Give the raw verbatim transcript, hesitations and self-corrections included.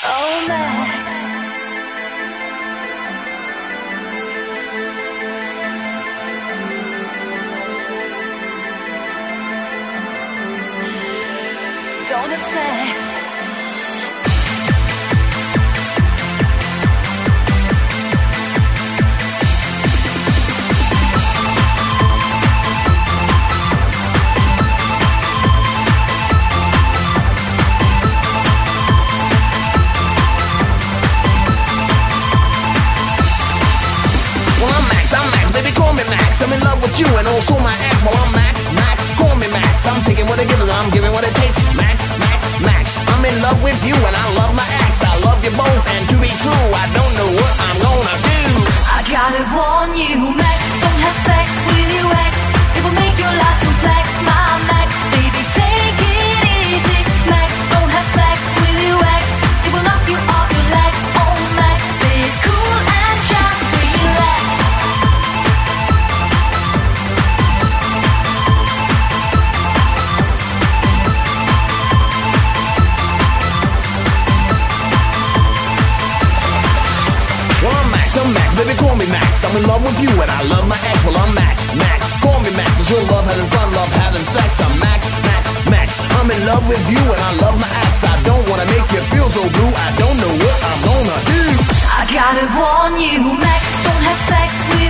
Oh, Max. Don't have sex. I'm in love with you and also my ex. Well, I'm Max, Max, call me Max. I'm taking what it gives, I'm giving what it takes. Max, Max, Max. I'm in love with you and I love my ex. I love you both, and to be true, I don't know what I'm gonna do. I gotta warn you, Max, don't have sex with your ex. It will make your life complex. My Max, baby, take it easy. Max, don't have sex with your ex. It will knock you off your legs. Oh, Max, be cool and just relax. Baby, call me Max. I'm in love with you and I love my ex. Well, I'm Max, Max. Call me Max. It's your love having fun, love having sex. I'm Max, Max, Max. I'm in love with you and I love my ex. I don't wanna make you feel so blue. I don't know what I'm gonna do. I gotta warn you, Max, don't have sex with